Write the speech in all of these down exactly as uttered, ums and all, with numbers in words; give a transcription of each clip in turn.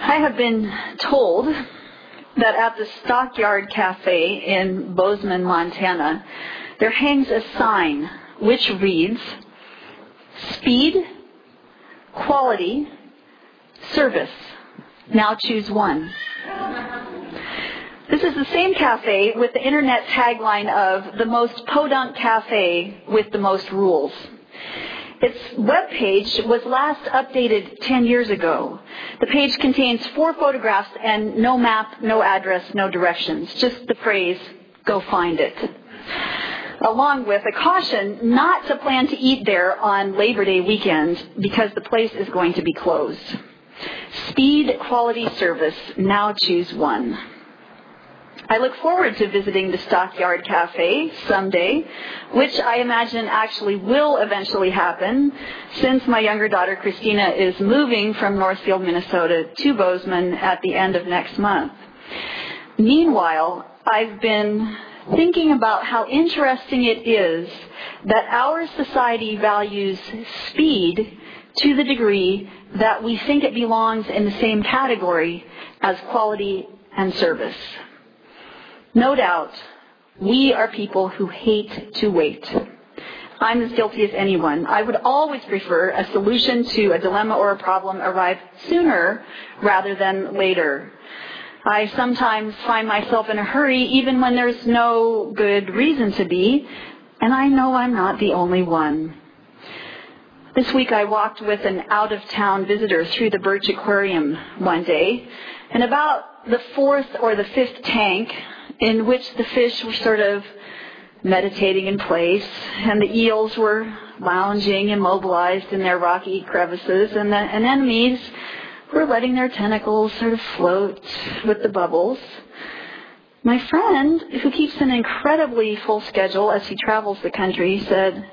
I have been told that at the Stockyard Cafe in Bozeman, Montana, there hangs a sign which reads, "Speed, quality, service. Now choose one." This is the same cafe with the internet tagline of the most podunk cafe with the most rules. Its webpage was last updated ten years ago. The page contains four photographs and no map, no address, no directions, just the phrase, "Go find it," along with a caution not to plan to eat there on Labor Day weekend because the place is going to be closed. Speed, quality, service. Now choose one. I look forward to visiting the Stockyard Cafe someday, which I imagine actually will eventually happen since my younger daughter Christina is moving from Northfield, Minnesota to Bozeman at the end of next month. Meanwhile, I've been thinking about how interesting it is that our society values speed to the degree that we think it belongs in the same category as quality and service. No doubt, we are people who hate to wait. I'm as guilty as anyone. I would always prefer a solution to a dilemma or a problem arrive sooner rather than later. I sometimes find myself in a hurry even when there's no good reason to be, and I know I'm not the only one. This week I walked with an out-of-town visitor through the Birch Aquarium one day, and about the fourth or the fifth tank, in which the fish were sort of meditating in place, and the eels were lounging immobilized in their rocky crevices, and the anemones were letting their tentacles sort of float with the bubbles. My friend, who keeps an incredibly full schedule as he travels the country, said,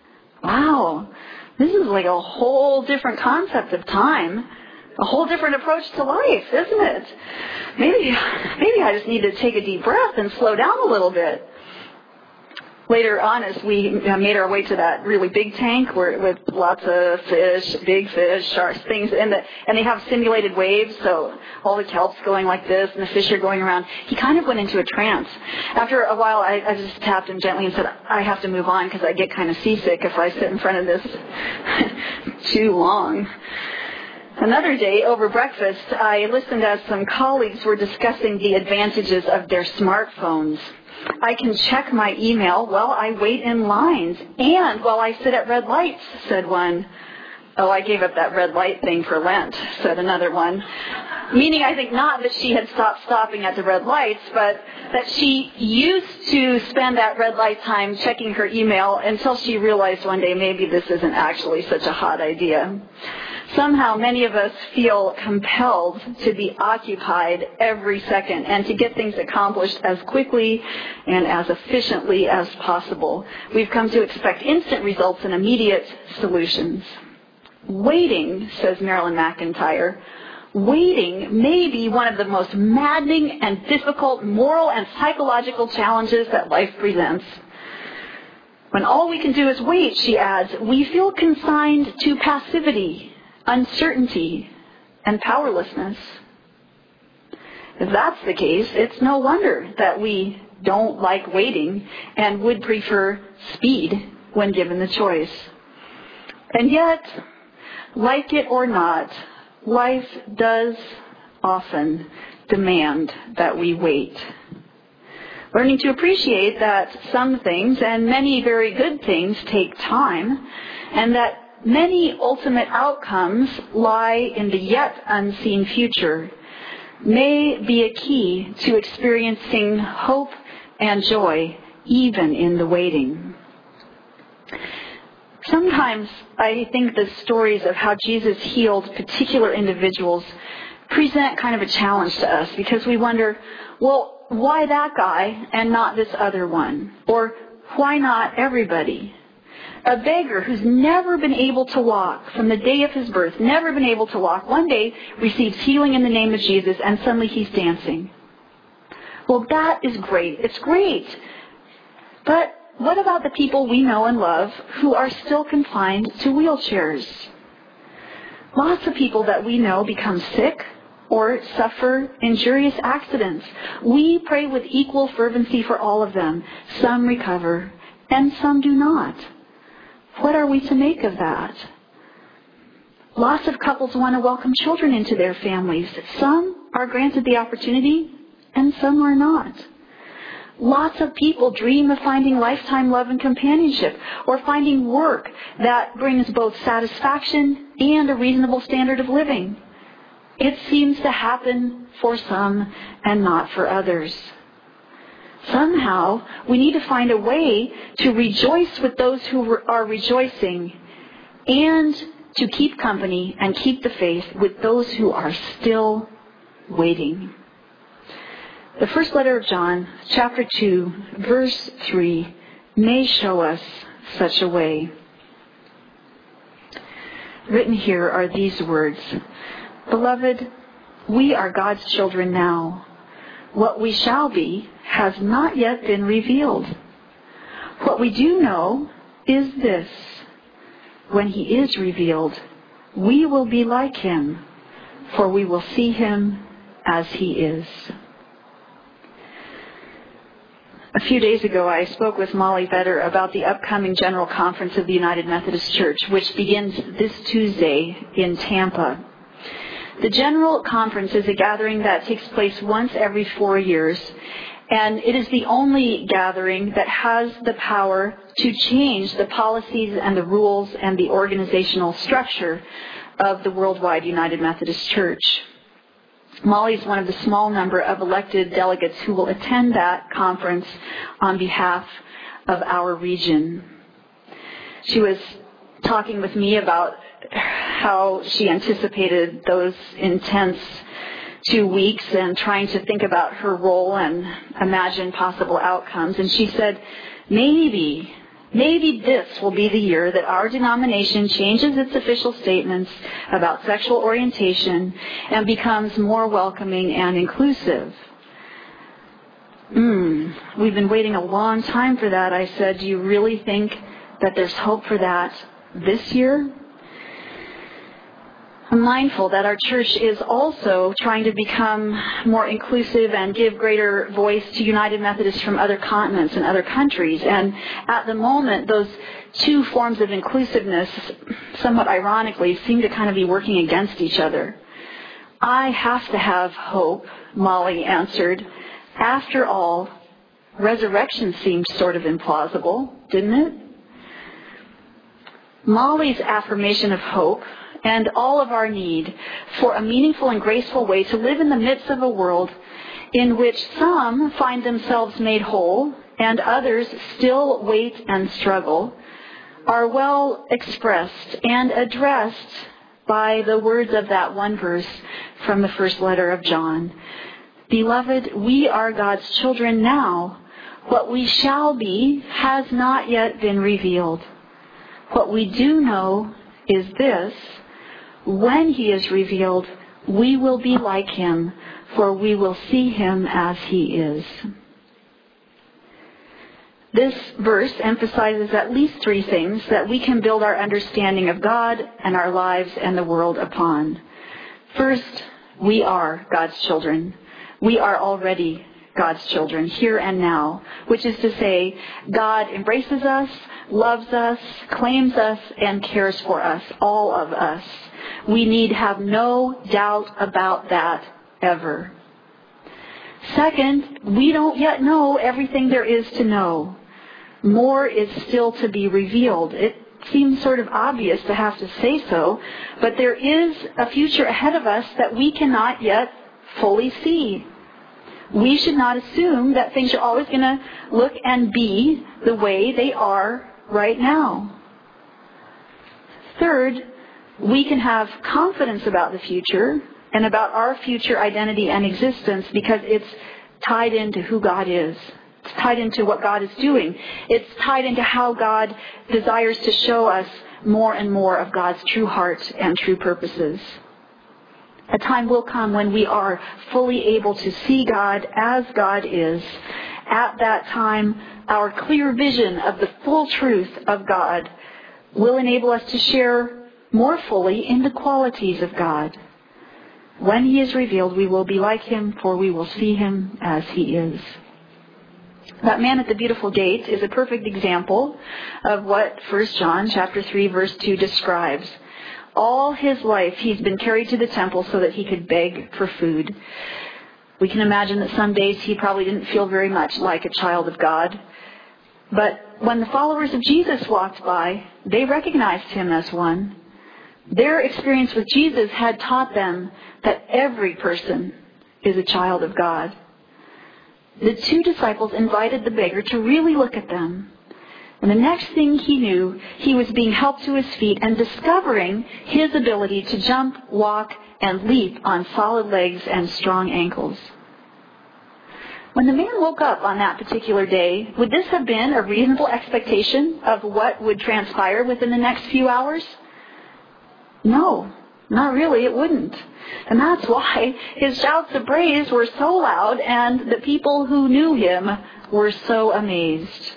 "Wow, this is like a whole different concept of time. A whole different approach to life, isn't it? Maybe, maybe I just need to take a deep breath and slow down a little bit." Later on, as we made our way to that really big tank where, with lots of fish, big fish, sharks, things, and, the, and they have simulated waves, so all the kelp's going like this and the fish are going around, he kind of went into a trance. After a while, I, I just tapped him gently and said, "I have to move on because I get kind of seasick if I sit in front of this too long." Another day, over breakfast, I listened as some colleagues were discussing the advantages of their smartphones. "I can check my email while I wait in lines and while I sit at red lights," said one. "Oh, I gave up that red light thing for Lent," said another one. Meaning, I think, not that she had stopped stopping at the red lights, but that she used to spend that red light time checking her email until she realized one day maybe this isn't actually such a hot idea. Somehow, many of us feel compelled to be occupied every second and to get things accomplished as quickly and as efficiently as possible. We've come to expect instant results and immediate solutions. Waiting, says Marilyn McIntyre, waiting may be one of the most maddening and difficult moral and psychological challenges that life presents. When all we can do is wait, she adds, we feel consigned to passivity, uncertainty, and powerlessness. If that's the case, it's no wonder that we don't like waiting and would prefer speed when given the choice. And yet, like it or not, life does often demand that we wait. Learning to appreciate that some things, and many very good things, take time, and that many ultimate outcomes lie in the yet unseen future, may be a key to experiencing hope and joy even in the waiting. Sometimes I think the stories of how Jesus healed particular individuals present kind of a challenge to us because we wonder, well, why that guy and not this other one? Or why not everybody? A beggar who's never been able to walk from the day of his birth, never been able to walk, one day receives healing in the name of Jesus and suddenly he's dancing. Well, that is great. It's great. But what about the people we know and love who are still confined to wheelchairs? Lots of people that we know become sick, or suffer injurious accidents. We pray with equal fervency for all of them. Some recover, and some do not. What are we to make of that? Lots of couples want to welcome children into their families. Some are granted the opportunity, and some are not. Lots of people dream of finding lifetime love and companionship, or finding work that brings both satisfaction and a reasonable standard of living. It seems to happen for some and not for others. Somehow, we need to find a way to rejoice with those who are rejoicing and to keep company and keep the faith with those who are still waiting. The first letter of John, chapter two, verse three, may show us such a way. Written here are these words: Beloved, we are God's children now. What we shall be has not yet been revealed. What we do know is this: when he is revealed, we will be like him, for we will see him as he is. A few days ago, I spoke with Molly Vetter about the upcoming General Conference of the United Methodist Church, which begins this Tuesday in Tampa. The General Conference is a gathering that takes place once every four years, and it is the only gathering that has the power to change the policies and the rules and the organizational structure of the worldwide United Methodist Church. Molly is one of the small number of elected delegates who will attend that conference on behalf of our region. She was talking with me about how she anticipated those intense two weeks and trying to think about her role and imagine possible outcomes. And she said, maybe, maybe this will be the year that our denomination changes its official statements about sexual orientation and becomes more welcoming and inclusive. Mm, we've been waiting a long time for that. I said, do you really think that there's hope for that this year? I'm mindful that our church is also trying to become more inclusive and give greater voice to United Methodists from other continents and other countries. And at the moment, those two forms of inclusiveness, somewhat ironically, seem to kind of be working against each other. I have to have hope, Molly answered. After all, resurrection seemed sort of implausible, didn't it? Molly's affirmation of hope and all of our need for a meaningful and graceful way to live in the midst of a world in which some find themselves made whole and others still wait and struggle are well expressed and addressed by the words of that one verse from the first letter of John. Beloved, we are God's children now. What we shall be has not yet been revealed. What we do know is this: when he is revealed, we will be like him, for we will see him as he is. This verse emphasizes at least three things that we can build our understanding of God and our lives and the world upon. First, we are God's children. We are already God's children, here and now, which is to say, God embraces us, loves us, claims us, and cares for us, all of us. We need have no doubt about that ever. Second, we don't yet know everything there is to know. More is still to be revealed. It seems sort of obvious to have to say so, but there is a future ahead of us that we cannot yet fully see. We should not assume that things are always going to look and be the way they are right now. Third, we can have confidence about the future and about our future identity and existence because it's tied into who God is. It's tied into what God is doing. It's tied into how God desires to show us more and more of God's true heart and true purposes. A time will come when we are fully able to see God as God is. At that time, our clear vision of the full truth of God will enable us to share more fully in the qualities of God. When he is revealed, we will be like him, for we will see him as he is. That man at the beautiful gate is a perfect example of what First John chapter three verse two describes. All his life he's been carried to the temple so that he could beg for food. We can imagine that some days he probably didn't feel very much like a child of God. But when the followers of Jesus walked by, they recognized him as one. Their experience with Jesus had taught them that every person is a child of God. The two disciples invited the beggar to really look at them. And the next thing he knew, he was being helped to his feet and discovering his ability to jump, walk, and leap on solid legs and strong ankles. When the man woke up on that particular day, would this have been a reasonable expectation of what would transpire within the next few hours? No, not really, it wouldn't. And that's why his shouts of praise were so loud and the people who knew him were so amazed.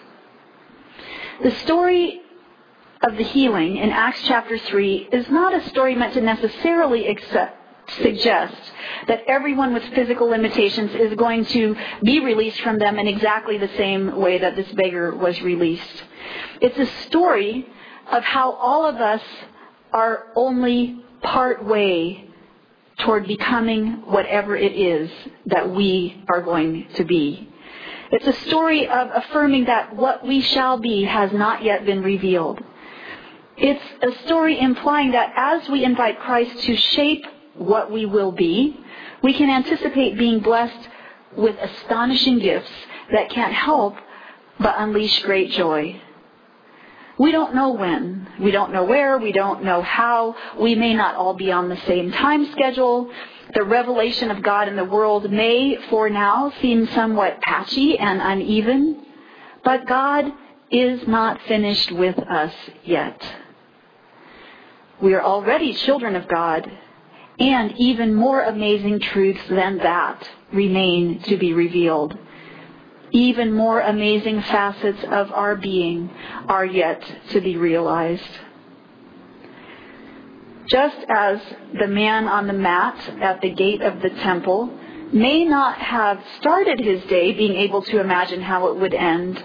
The story of the healing in Acts chapter three is not a story meant to necessarily accept, suggest that everyone with physical limitations is going to be released from them in exactly the same way that this beggar was released. It's a story of how all of us are only part way toward becoming whatever it is that we are going to be. It's a story of affirming that what we shall be has not yet been revealed. It's a story implying that as we invite Christ to shape what we will be, we can anticipate being blessed with astonishing gifts that can't help but unleash great joy. We don't know when, we don't know where, we don't know how, we may not all be on the same time schedule. The revelation of God in the world may, for now, seem somewhat patchy and uneven, but God is not finished with us yet. We are already children of God, and even more amazing truths than that remain to be revealed. Even more amazing facets of our being are yet to be realized. Just as the man on the mat at the gate of the temple may not have started his day being able to imagine how it would end,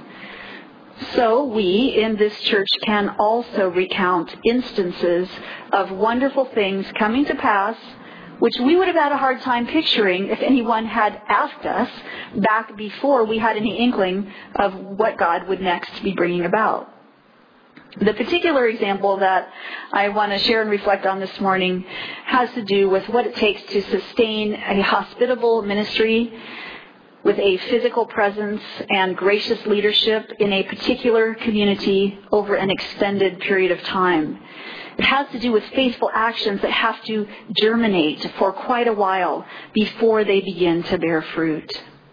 so we in this church can also recount instances of wonderful things coming to pass which we would have had a hard time picturing if anyone had asked us back before we had any inkling of what God would next be bringing about. The particular example that I want to share and reflect on this morning has to do with what it takes to sustain a hospitable ministry with a physical presence and gracious leadership in a particular community over an extended period of time. It has to do with faithful actions that have to germinate for quite a while before they begin to bear fruit.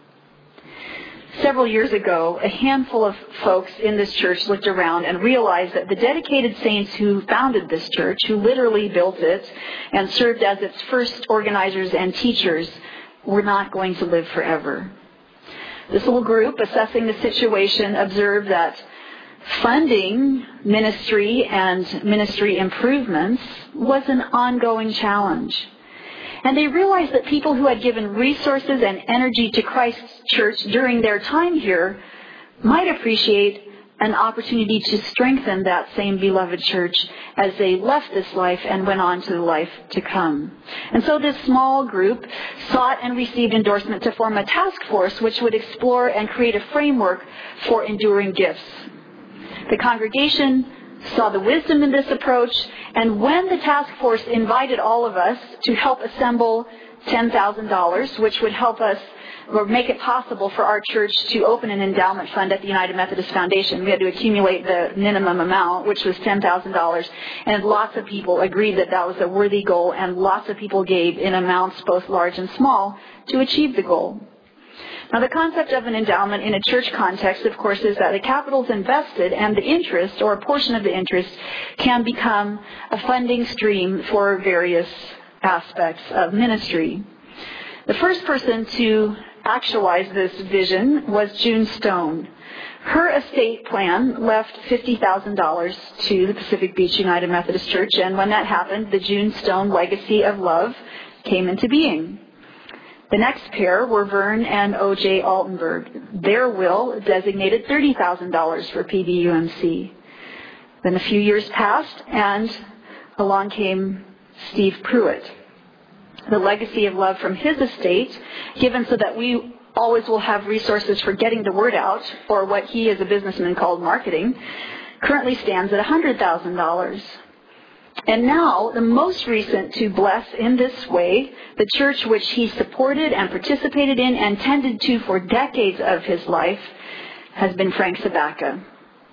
Several years ago, a handful of folks in this church looked around and realized that the dedicated saints who founded this church, who literally built it and served as its first organizers and teachers, were not going to live forever. This little group, assessing the situation, observed that funding ministry and ministry improvements was an ongoing challenge. And they realized that people who had given resources and energy to Christ's church during their time here might appreciate an opportunity to strengthen that same beloved church as they left this life and went on to the life to come. And so this small group sought and received endorsement to form a task force which would explore and create a framework for enduring gifts. The congregation saw the wisdom in this approach, and when the task force invited all of us to help assemble ten thousand dollars, which would help us or make it possible for our church to open an endowment fund at the United Methodist Foundation, we had to accumulate the minimum amount, which was ten thousand dollars, and lots of people agreed that that was a worthy goal, and lots of people gave in amounts both large and small to achieve the goal. Now, the concept of an endowment in a church context, of course, is that the capital is invested and the interest, or a portion of the interest, can become a funding stream for various aspects of ministry. The first person to actualize this vision was June Stone. Her estate plan left fifty thousand dollars to the Pacific Beach United Methodist Church, and when that happened, the June Stone legacy of love came into being. The next pair were Vern and O J Altenberg. Their will designated thirty thousand dollars for P B U M C. Then a few years passed, and along came Steve Pruitt. The legacy of love from his estate, given so that we always will have resources for getting the word out, or what he as a businessman called marketing, currently stands at one hundred thousand dollars. And now, the most recent to bless in this way, the church which he supported and participated in and tended to for decades of his life, has been Frank Sabaka.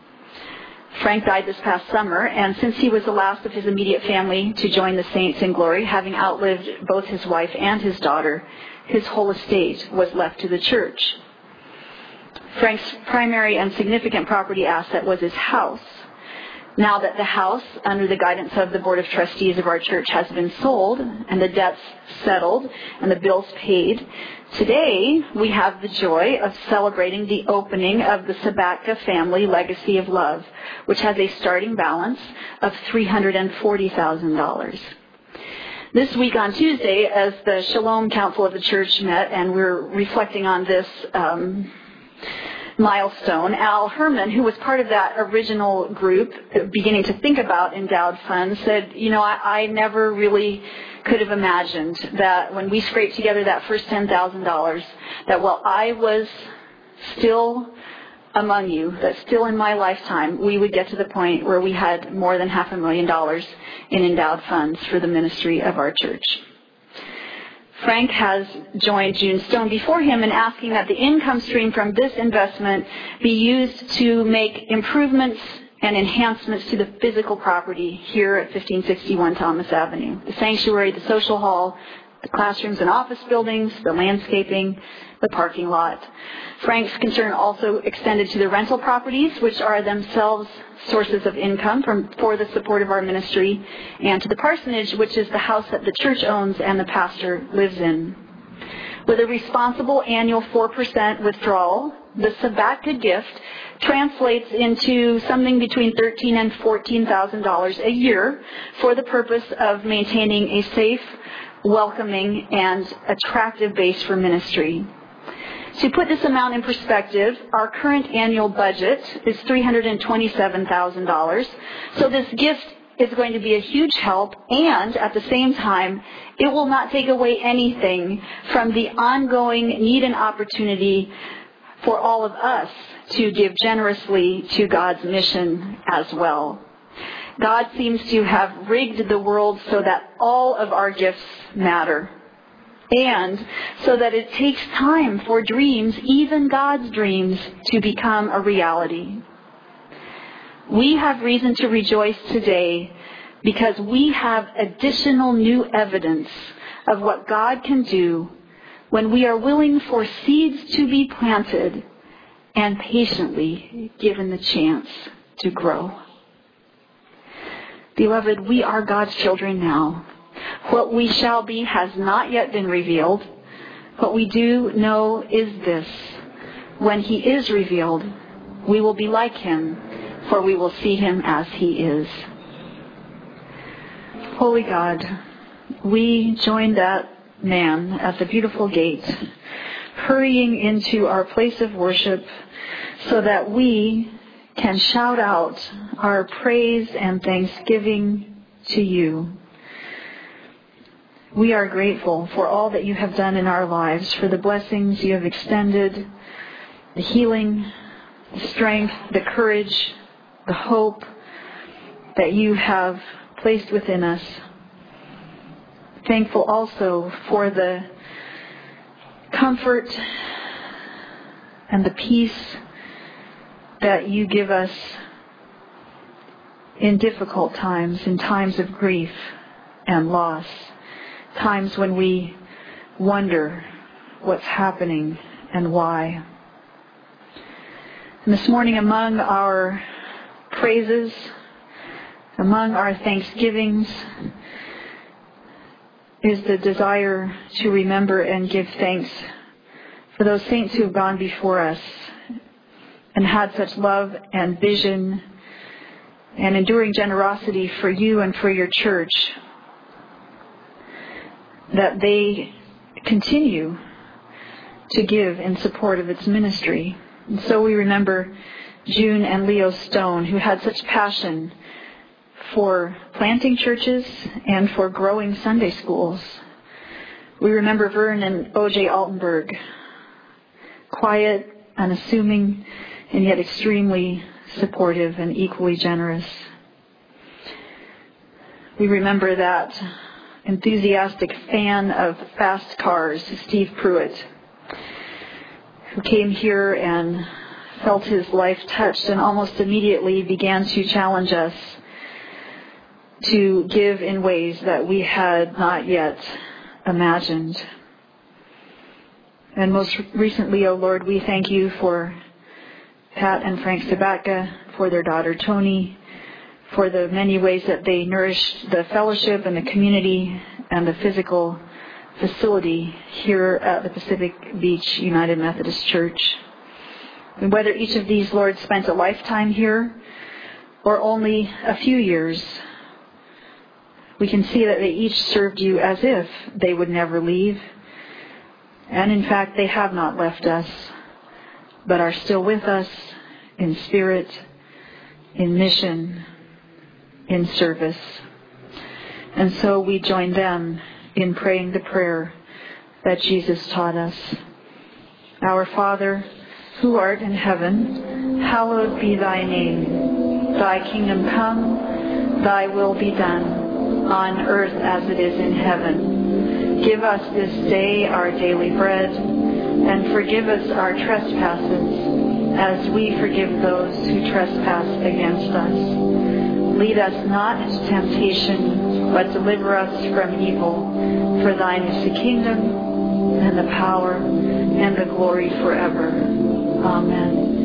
Frank died this past summer, and since he was the last of his immediate family to join the saints in glory, having outlived both his wife and his daughter, his whole estate was left to the church. Frank's primary and significant property asset was his house. Now that the house, under the guidance of the Board of Trustees of our church, has been sold and the debts settled and the bills paid, today we have the joy of celebrating the opening of the Sabaka Family Legacy of Love, which has a starting balance of three hundred forty thousand dollars. This week on Tuesday, as the Shalom Council of the Church met and we're reflecting on this um, milestone, Al Herman, who was part of that original group beginning to think about endowed funds, said, you know, I, I never really could have imagined that when we scraped together that first ten thousand dollars, that while I was still among you, that still in my lifetime, we would get to the point where we had more than half a million dollars in endowed funds for the ministry of our church. Frank has joined June Stone before him in asking that the income stream from this investment be used to make improvements and enhancements to the physical property here at fifteen sixty-one Thomas Avenue. The sanctuary, the social hall, the classrooms and office buildings, the landscaping, the parking lot. Frank's concern also extended to the rental properties, which are themselves sources of income from, for the support of our ministry, and to the parsonage, which is the house that the church owns and the pastor lives in. With a responsible annual four percent withdrawal, the Sabaka gift translates into something between thirteen thousand dollars and fourteen thousand dollars a year for the purpose of maintaining a safe, welcoming, and attractive base for ministry. To put this amount in perspective, our current annual budget is three hundred twenty-seven thousand dollars. So this gift is going to be a huge help, and at the same time, it will not take away anything from the ongoing need and opportunity for all of us to give generously to God's mission as well. God seems to have rigged the world so that all of our gifts matter, and so that it takes time for dreams, even God's dreams, to become a reality. We have reason to rejoice today because we have additional new evidence of what God can do when we are willing for seeds to be planted and patiently given the chance to grow. Beloved, we are God's children now. What we shall be has not yet been revealed. What we do know is this: when He is revealed, we will be like Him, for we will see Him as He is. Holy God, we join that man at the beautiful gate, hurrying into our place of worship so that we can shout out our praise and thanksgiving to you. We are grateful for all that you have done in our lives, for the blessings you have extended, the healing, the strength, the courage, the hope that you have placed within us. Thankful also for the comfort and the peace that you give us in difficult times, in times of grief and loss, times when we wonder what's happening and why. And this morning, among our praises, among our thanksgivings, is the desire to remember and give thanks for those saints who have gone before us and had such love and vision and enduring generosity for you and for your church. that they continue to give in support of its ministry. And so we remember June and Leo Stone, who had such passion for planting churches and for growing Sunday schools. We remember Vern and O J Altenberg, quiet, unassuming, and yet extremely supportive and equally generous. We remember that enthusiastic fan of fast cars, Steve Pruitt, who came here and felt his life touched and almost immediately began to challenge us to give in ways that we had not yet imagined. And most recently, O Lord, we thank you for Pat and Frank Sabatka, for their daughter Tony, for the many ways that they nourished the fellowship and the community and the physical facility here at the Pacific Beach United Methodist Church. And whether each of these, Lord, spent a lifetime here or only a few years, we can see that they each served you as if they would never leave. And in fact, they have not left us, but are still with us in spirit, in mission, in service. And so we join them in praying the prayer that Jesus taught us. Our Father, who art in heaven, hallowed be thy name. Thy kingdom come, thy will be done, on earth as it is in heaven. Give us this day our daily bread, and forgive us our trespasses, as we forgive those who trespass against us. Lead us not into temptation, but deliver us from evil. For thine is the kingdom, and the power, and the glory forever. Amen.